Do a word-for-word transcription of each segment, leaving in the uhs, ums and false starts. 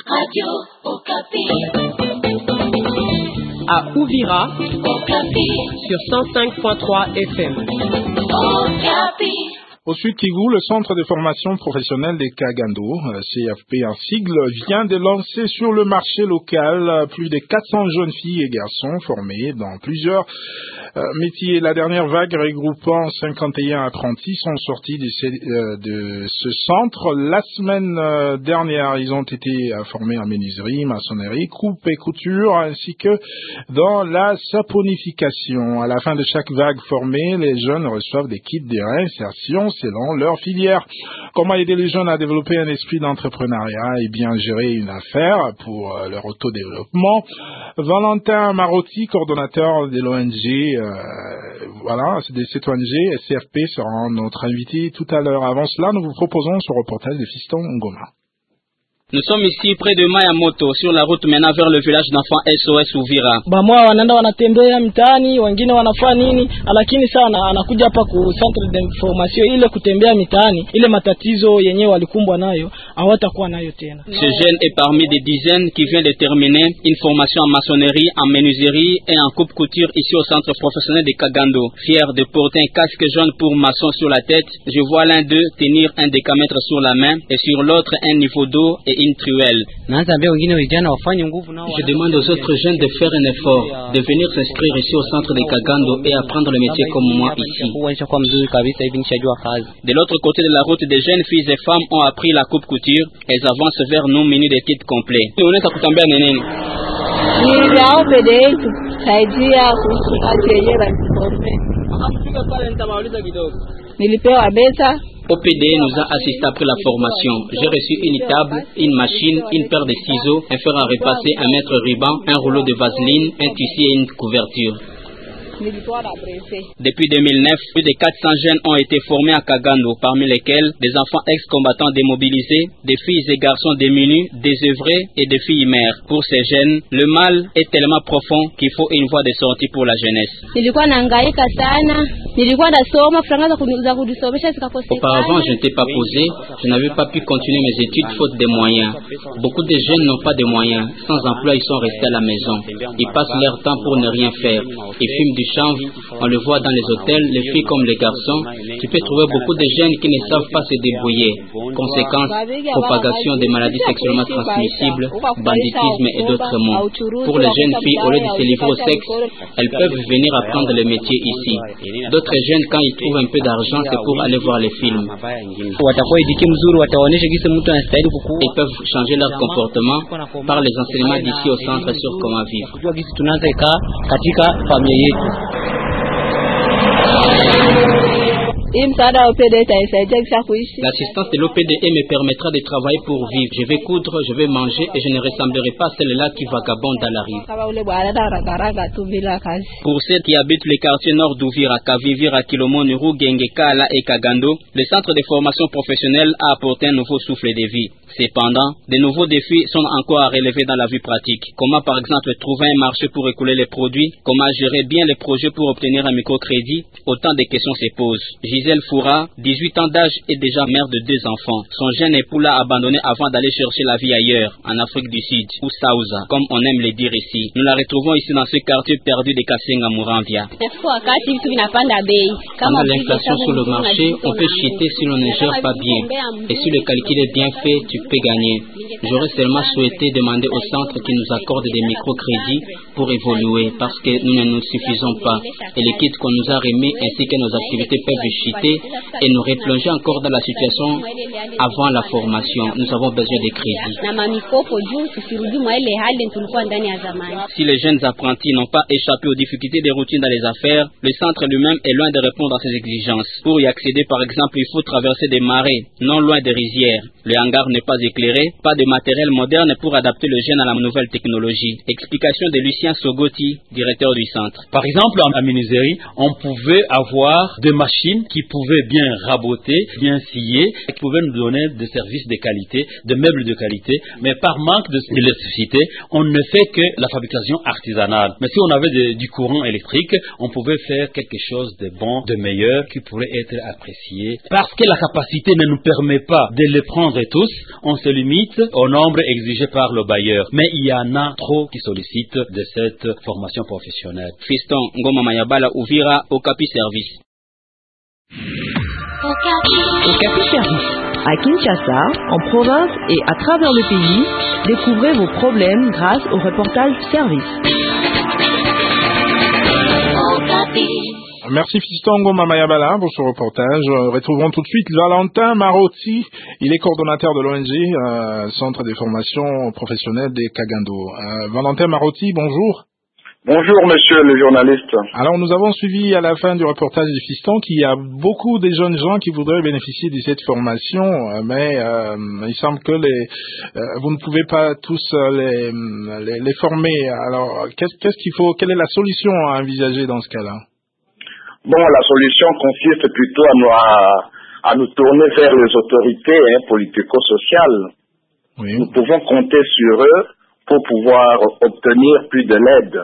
Radio Okapi. À Uvira, Okapi. Sur cent cinq point trois F M. Okapi. Au Sud Kivu, le centre de formation professionnelle des Kagando, C F P en sigle, vient de lancer sur le marché local plus de quatre cents jeunes filles et garçons formés dans plusieurs euh, métiers. La dernière vague regroupant cinquante et un apprentis sont sortis de, ces, euh, de ce centre. La semaine euh, dernière, ils ont été euh, formés en menuiserie, maçonnerie, coupe et couture, ainsi que dans la saponification. À la fin de chaque vague formée, les jeunes reçoivent des kits de réinsertion selon leur filière. Comment aider les jeunes à développer un esprit d'entrepreneuriat et bien gérer une affaire pour euh, leur autodéveloppement. Valentin Marotti, coordonnateur de l'O N G, euh, voilà, de cette O N G, C F P, sera notre invité tout à l'heure. Avant cela, nous vous proposons ce reportage de Fiston Ngoma. Nous sommes ici près de Mayamoto sur la route menant vers le village d'enfants S O S Uvira. Bamwa wanaenda wanatembea mitaani, wengine wanafanya nini, lakini sana anakuja hapa ku centre d'information ile kutembea mitaani, ile matatizo yenyewe walikumbwa nayo hawatakuwa nayo tena. Ce jeune est parmi des dizaines qui vient de terminer une formation en maçonnerie, en menuiserie et en coupe couture ici au centre professionnel de Kagando. Fier de porter un casque jaune pour maçon sur la tête, je vois l'un d'eux tenir un décamètre sur la main et sur l'autre un niveau d'eau et une truelle. Je demande aux autres jeunes de faire un effort, de venir s'inscrire ici au centre de Kagando et apprendre le métier comme moi ici. De l'autre côté de la route, des jeunes filles et femmes ont appris la coupe couture. Elles avancent vers nous munis de kits complets. O P D nous a assisté après la formation. J'ai reçu une table, une machine, une paire de ciseaux, un fer à repasser, un mètre ruban, un rouleau de vaseline, un tissu et une couverture. Depuis deux mille neuf, plus de quatre cents jeunes ont été formés à Kagando, parmi lesquels des enfants ex-combattants démobilisés, des filles et garçons démunis, désœuvrés et des filles mères. Pour ces jeunes, le mal est tellement profond qu'il faut une voie de sortie pour la jeunesse. Auparavant, je n'étais pas posé, je n'avais pas pu continuer mes études faute de moyens. Beaucoup de jeunes n'ont pas de moyens. Sans emploi, ils sont restés à la maison. Ils passent leur temps pour ne rien faire. Ils fument du chanvre, on le voit dans les hôtels, les filles comme les garçons. Tu peux trouver beaucoup de jeunes qui ne savent pas se débrouiller. Conséquence, propagation des maladies sexuellement transmissibles, banditisme et d'autres mots. Pour les jeunes filles, au lieu de se livrer au sexe, elles peuvent venir apprendre le métier ici. D'autres jeunes, quand ils trouvent un peu d'argent, c'est pour aller voir les films. Ils peuvent changer leur comportement par les enseignements d'ici au centre sur comment vivre. L'assistance de l'O P D E me permettra de travailler pour vivre. Je vais coudre, je vais manger et je ne ressemblerai pas à celle-là qui vagabonde dans la rue. Pour celles qui habitent les quartiers nord d'Uvira, Kavivira, Kilomoni, Rugenge, Kala et Kagando, le centre de formation professionnelle a apporté un nouveau souffle de vie. Cependant, de nouveaux défis sont encore à relever dans la vie pratique. Comment par exemple trouver un marché pour écouler les produits? Comment gérer bien les projets pour obtenir un microcrédit? Autant de questions se posent. Gisèle Foura, dix-huit ans d'âge, est déjà mère de deux enfants. Son jeune époux l'a abandonné avant d'aller chercher la vie ailleurs, en Afrique du Sud, ou Saouza, comme on aime le dire ici. Nous la retrouvons ici dans ce quartier perdu de Kassenga Mouranvia. Pendant l'inflation sur le marché, on peut chuter si l'on ne gère pas bien. Et si le calcul est bien fait, tu peux gagner. J'aurais seulement souhaité demander au centre qui nous accorde des microcrédits pour évoluer, parce que nous ne nous suffisons pas. Et les kits qu'on nous a remis ainsi que nos activités peuvent chuter et nous replonger encore dans la situation avant la formation. Nous avons besoin de crédits. Si les jeunes apprentis n'ont pas échappé aux difficultés des routines dans les affaires, le centre lui-même est loin de répondre à ces exigences. Pour y accéder, par exemple, il faut traverser des marais, non loin des rizières. Le hangar n'est pas éclairé, pas de matériel moderne pour adapter le jeune à la nouvelle technologie. Explication de Lucien Sogoti, directeur du centre. Par exemple, en menuiserie, on pouvait avoir des machines qui qui pouvaient bien raboter, bien scier, et qui pouvaient nous donner des services de qualité, de meubles de qualité, mais par manque d'électricité, on ne fait que la fabrication artisanale. Mais si on avait de, du courant électrique, on pouvait faire quelque chose de bon, de meilleur, qui pourrait être apprécié. Parce que la capacité ne nous permet pas de les prendre tous, on se limite au nombre exigé par le bailleur. Mais il y en a trop qui sollicitent de cette formation professionnelle. Fiston Ngoma Mayabala, Uvira, Okapi Service. Okapi Service. À Kinshasa, en province et à travers le pays, découvrez vos problèmes grâce au reportage Service. Merci Fiston Ngoma Mayabala pour ce reportage. Retrouvons tout de suite Valentin Marotti. Il est coordonnateur de l'O N G, euh, Centre des formations professionnelles des Kagando. Euh, Valentin Marotti, bonjour. Bonjour monsieur le journaliste. Alors nous avons suivi à la fin du reportage du Fiston qu'il y a beaucoup de jeunes gens qui voudraient bénéficier de cette formation, mais euh, il semble que les, euh, vous ne pouvez pas tous les, les, les former. Alors qu'est-ce, qu'est-ce qu'il faut, quelle est la solution à envisager dans ce cas-là? Bon, la solution consiste plutôt à nous, à, à nous tourner vers les autorités hein, politico-sociales. Oui. Nous pouvons compter sur eux pour pouvoir obtenir plus de l'aide.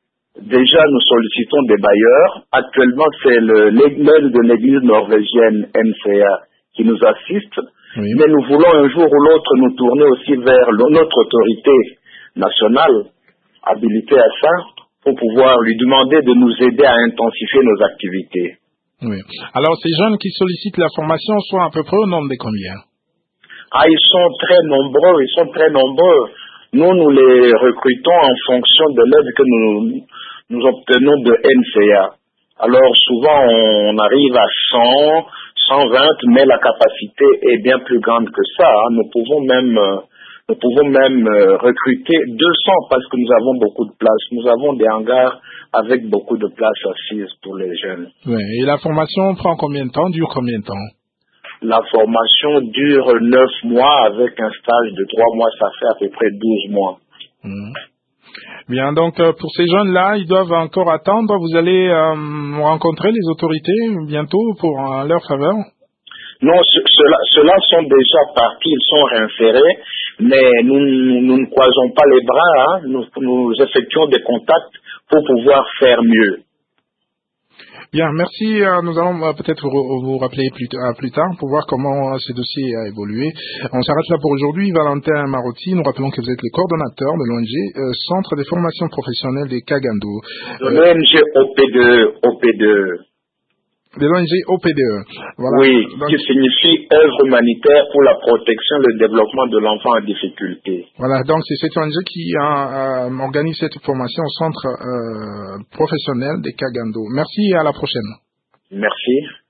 Déjà, nous sollicitons des bailleurs. Actuellement, c'est le, l'aide de l'église norvégienne M C A qui nous assiste. Oui. Mais nous voulons un jour ou l'autre nous tourner aussi vers notre autorité nationale, habilitée à ça, pour pouvoir lui demander de nous aider à intensifier nos activités. Oui. Alors, ces jeunes qui sollicitent la formation sont à peu près au nombre de combien? Ah, ils sont très nombreux, ils sont très nombreux. Nous, nous les recrutons en fonction de l'aide que nous, nous obtenons de M C A. Alors, souvent, on arrive à cent, cent vingt, mais la capacité est bien plus grande que ça. Hein. Nous pouvons même, nous pouvons même recruter deux cents parce que nous avons beaucoup de places. Nous avons des hangars avec beaucoup de places assises pour les jeunes. Oui. Et la formation prend combien de temps, dure combien de temps? La formation dure neuf mois avec un stage de trois mois, ça fait à peu près douze mois. Mmh. Bien, donc euh, pour ces jeunes-là, ils doivent encore attendre. Vous allez euh, rencontrer les autorités bientôt pour euh, leur faveur? Non, ceux-là, ceux-là sont déjà partis, ils sont réinsérés, mais nous, nous, nous ne croisons pas les bras, hein. nous, nous effectuons des contacts pour pouvoir faire mieux. Bien, merci. Nous allons peut-être vous, vous rappeler plus, plus tard pour voir comment ce dossier a évolué. On s'arrête là pour aujourd'hui. Valentin Marotti, nous rappelons que vous êtes le coordonnateur de l'O N G euh, Centre des formations professionnelles des Kagando. De l'O N G O P D E. O P D E. De l'O N G O P D E. Voilà. Oui, donc, qui signifie œuvre humanitaire pour la protection et le développement de l'enfant en difficulté. Voilà, donc c'est cette O N G qui a, euh, organise cette formation au centre euh, professionnel des Kagando. Merci et à la prochaine. Merci.